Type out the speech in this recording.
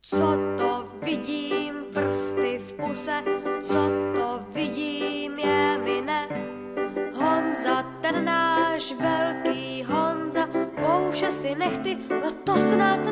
Co to vidím, prsty v puse, co to vidím, je mi ne. Honza, ten náš velký Honza, kouše si nechty, no to snad